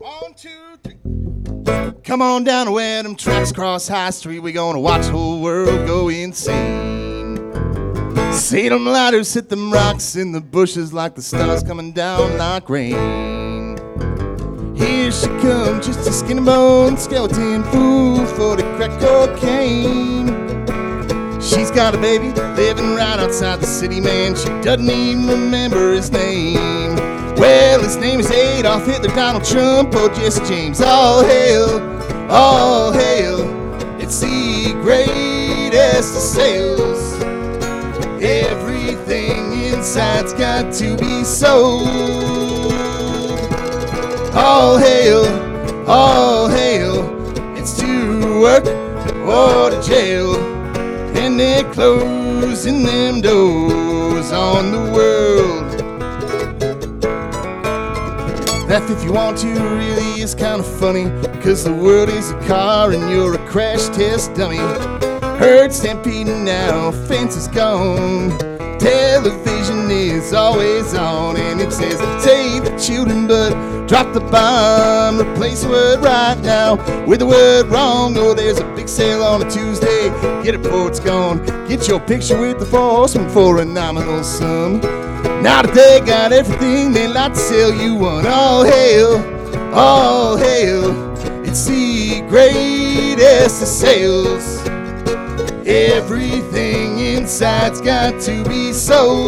1, 2, 3. Come on down to where them tracks cross High Street. We gonna watch the whole world go insane. See them lighters hit them rocks in the bushes like the stars coming down like rain. Here she comes, just a skinny bone skeleton, fool for the crack cocaine. She's got a baby living right outside the city, man. She doesn't even remember his name. Well, his name is Adolf Hitler, Donald Trump, or Jesse James. All hail, all hail. It's the greatest of sales. Everything inside's got to be sold. All hail, all hail. It's to work or to jail. And they're closing them doors on the world. That if you want to really is kind of funny, cause the world is a car and you're a crash test dummy. Herd stampeding now, fence is gone. Television is always on and it says save the children but drop the bomb. Replace the word right now with the word wrong. Oh, there's a big sale on a Tuesday, get it before it's gone. Get your picture with the Four Horsemen for a nominal sum. Now that they got everything, they like to sell you one. All hail, all hail. It's the greatest of sales. Everything inside's got to be sold.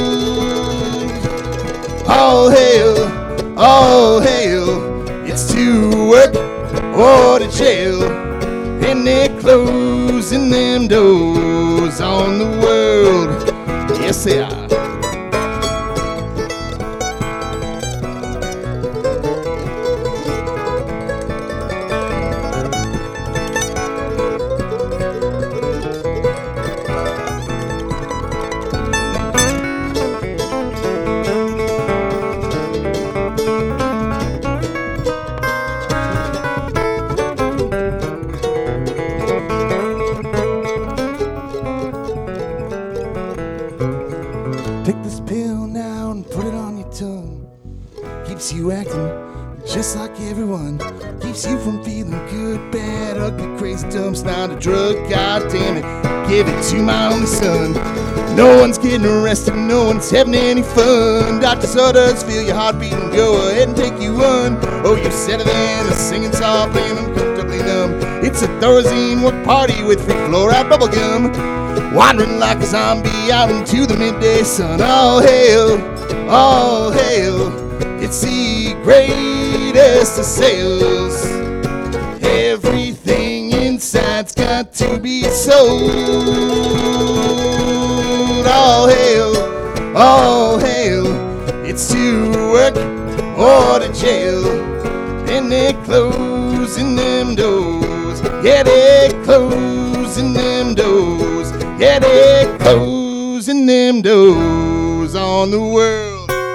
All hail, all hail. It's to work or to jail. And they're closing them doors on the world. Yes, they are. Take this pill now and put it on your tongue. Keeps you acting just like everyone. Keeps you from feeling good, bad, ugly, crazy, dumb. It's not a drug, god damn it. Give it to my only son. No one's getting arrested, no one's having any fun. Dr. Sawdust, feel your heart beating, go ahead and take you one. Oh, you're better than a singing song, playing uncomfortably numb. It's a Thorazine work party with free fluoride bubblegum. Wandering like a zombie out into the midday sun. All hail, all hail. It's the greatest of sales. Everything inside's got to be sold. All hail, all hail. It's to work or to jail. And they're closing them doors. Yeah, they're closing them doors. Yeah, they're closing them doors on the world.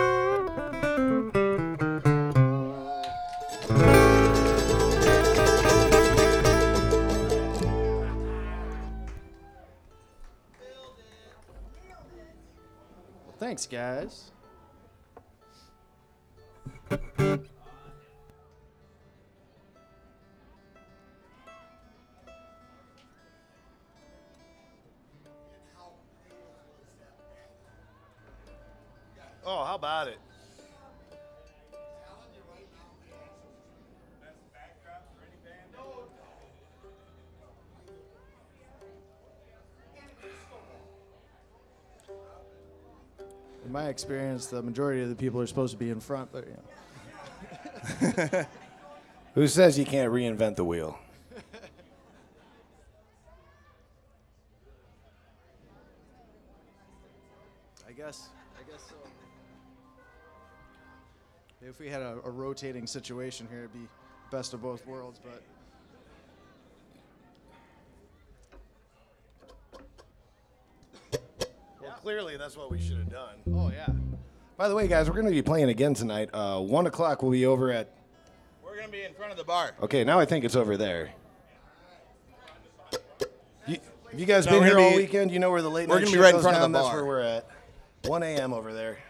Thanks, guys. Oh, how about it? In my experience, the majority of the people are supposed to be in front, but you know. Who says you can't reinvent the wheel? I guess so. If we had a rotating situation here, it'd be best of both worlds, but Well, clearly that's what we should have done. oh yeah. By the way, guys, we're going to be playing again tonight. 1 o'clock we'll be over at... We're going to be in front of the bar. Okay, now I think it's over there. Have you guys No, been we're here gonna all be- weekend? You know where the late night we're gonna be shit right in goes front of down? the That's bar. where we're at. 1 a.m. over there.